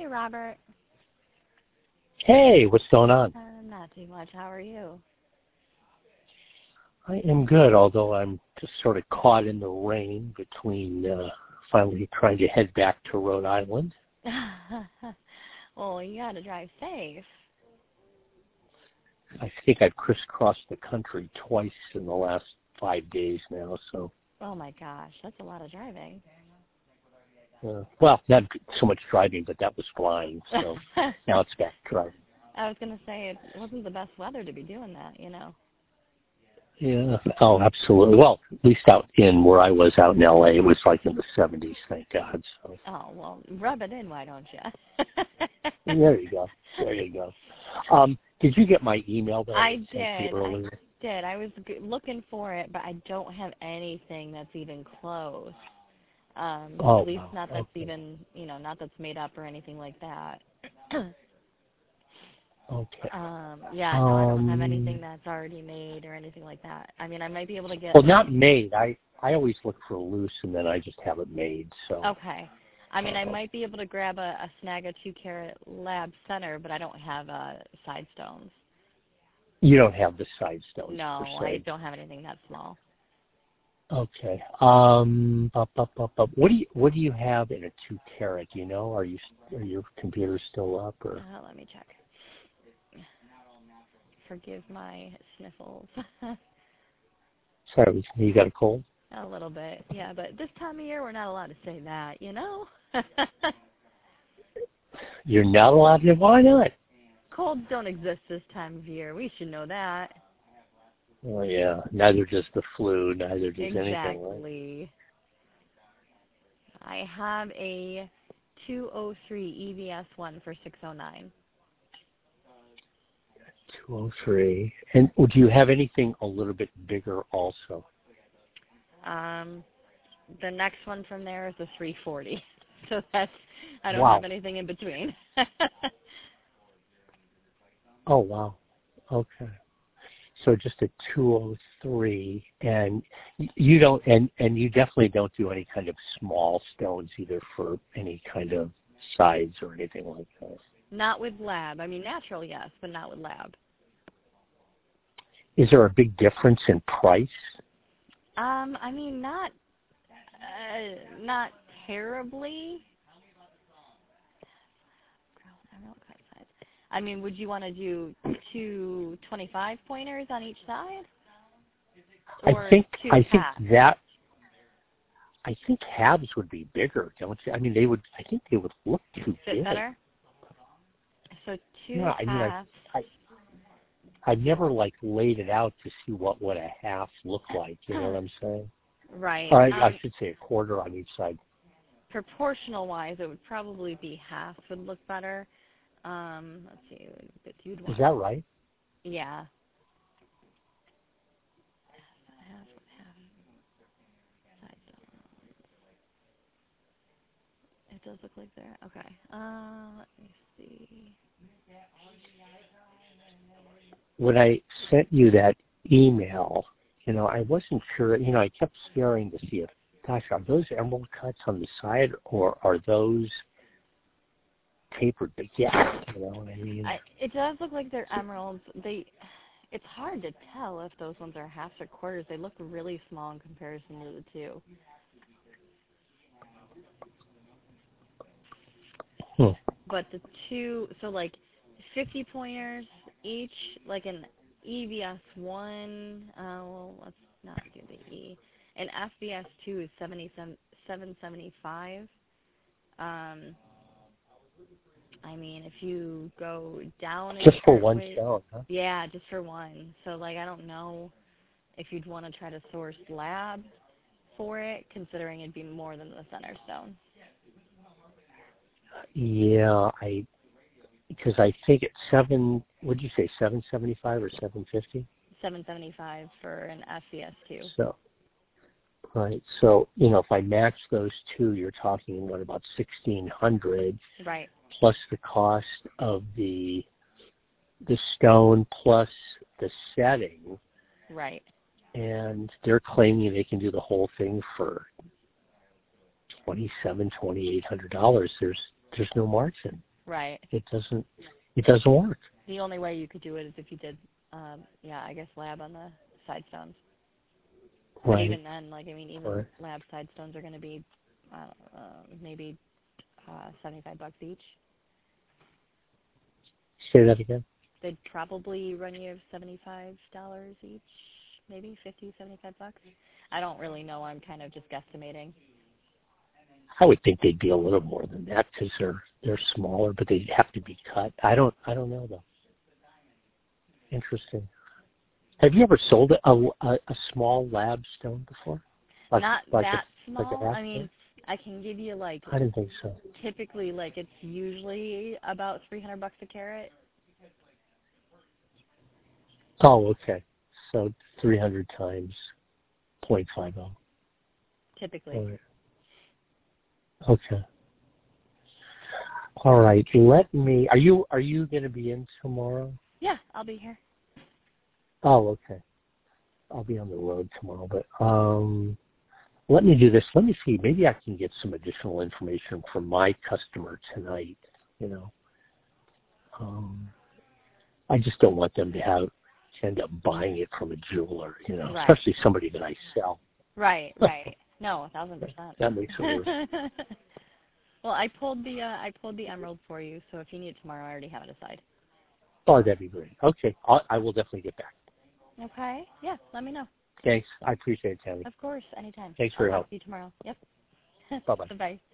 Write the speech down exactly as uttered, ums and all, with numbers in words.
Robert. Hey, what's going on? Uh, not too much. How are you? I am good, although I'm just sort of caught in the rain between uh, finally trying to head back to Rhode Island. Well, you got to drive safe. I think I've crisscrossed the country twice in the last five days now, so. Oh, my gosh. That's a lot of driving. Uh, well, not so much driving, but that was flying, so now it's back to driving. I was going to say it wasn't the best weather to be doing that, you know. Yeah. Oh, absolutely. Well, at least out in where I was out in L A, it was like in the seventies, thank God. So. Oh, well, rub it in, why don't you? There you go. There you go. Um, did you get my email that I, I sent did. you earlier? I did. I was g- looking for it, but I don't have anything that's even close. Um, Oh, at least wow. not that's Okay. even, you know, not that's made up or anything like that. Okay. Um, yeah, no, I don't have anything Um, that's already made or anything like that. I mean, I might be able to get. well, not made. I, I always look for loose, and then I just have it made. So. Okay. I mean, I Uh, might be able to grab a, a snag a two carat lab center, but I don't have uh, side stones. you don't have the side stones No, per I se. don't have anything that small. Okay. Um. Bup, bup, bup, bup. What do you What do you have in a two carat? Do you know? Are you Are your computers still up or? Uh, let me check. Forgive my sniffles. Sorry, you got a cold? A little bit, yeah, but this time of year we're not allowed to say that, you know? You're not allowed to. Why not? Colds don't exist this time of year. We should know that. Oh yeah. Neither does the flu. Neither does anything. Right? Exactly. I have a two oh three E V S one for six oh nine. two oh three. And do you have anything a little bit bigger also? Um, the next one from there is a three forty. So that's, I don't Wow. have anything in between. Oh, wow. Okay. So just a two oh three, and you don't, and, and you definitely don't do any kind of small stones either for any kind of sides or anything like that. Not with lab. I mean, natural, yes, but not with lab. Is there a big difference in price? Um, I mean, not, uh, not terribly. I mean, would you want to do two twenty-five pointers on each side? Or I think two I think halves? that I think halves would be bigger, don't you? I mean, they would. I think they would look too Fit big. better? So two Yeah, I mean, I, halves. I I've never like laid it out to see what what a half looked like. You know what I'm saying? Right. Or I, Um, I should say a quarter on each side. proportional-wise, it would probably be half would look better. Um, let's see. But you'd want, Is that right? yeah. Half, half. Side stones. It does look like there. Okay. Uh, let me see. When I sent you that email, you know, I wasn't sure. You know, I kept staring to see if, gosh, are those emerald cuts on the side or are those tapered? But yeah, you know what I mean. I, it does look like they're emeralds. They, it's hard to tell if those ones are halves or quarters. They look really small in comparison to the two. Hmm. But the two, so like fifty pointers each, like an E V S one, uh, well, let's not do the E. An F V S two is seventy-seven, seven seventy-five. Um, I mean, if you go down a Just for carat one weight, stone, huh? yeah, just for one. So, like, I don't know if you'd want to try to source lab for it, considering it'd be more than the center stone. Yeah, I because I think it's seven. What did you say? Seven seventy-five or seven fifty? seven seventy-five for an F V S two. So right. So you know, if I match those two, you're talking what about sixteen hundred Right. plus the cost of the the stone plus the setting, Right. and they're claiming they can do the whole thing for twenty-seven, twenty-eight hundred dollars. There's there's no margin. Right. It doesn't. It doesn't work. The only way you could do it is if you did, um, yeah, I guess lab on the side stones. But Right. even then, like I mean, even Right. lab side stones are going to be uh, uh, maybe uh, seventy-five bucks each. Say that again. They'd probably run you seventy-five dollars each, maybe fifty, seventy-five bucks. I don't really know. I'm kind of just guesstimating. I would think they'd be a little more than that because they're they're smaller, but they'd have to be cut. I don't I don't know though. Interesting. Have you ever sold a a, a small lab stone before? Like, Not like that a, small. like I mean, I can give you like I didn't think so. typically like it's usually about three hundred bucks a carat. Oh, okay. So three hundred times point five zero. Typically. All right. Okay. All right. Let me. Are you Are you going to be in tomorrow? Yeah, I'll be here. Oh, okay. I'll be on the road tomorrow, but um, let me do this. Let me see. Maybe I can get some additional information from my customer tonight. You know, um, I just don't want them to have to end up buying it from a jeweler. You know, Right. especially somebody that I sell. Right, right. No, a thousand percent. That makes it worse. Well, I pulled the uh, I pulled the emerald for you, so if you need it tomorrow, I already have it aside. Oh, that'd be great. Okay, I'll, I will definitely get back. Okay. Yeah, let me know. Thanks. I appreciate it, Tammy. Of course, anytime. Thanks for I'll your talk help. to you tomorrow. Yep. Bye-bye. Bye-bye.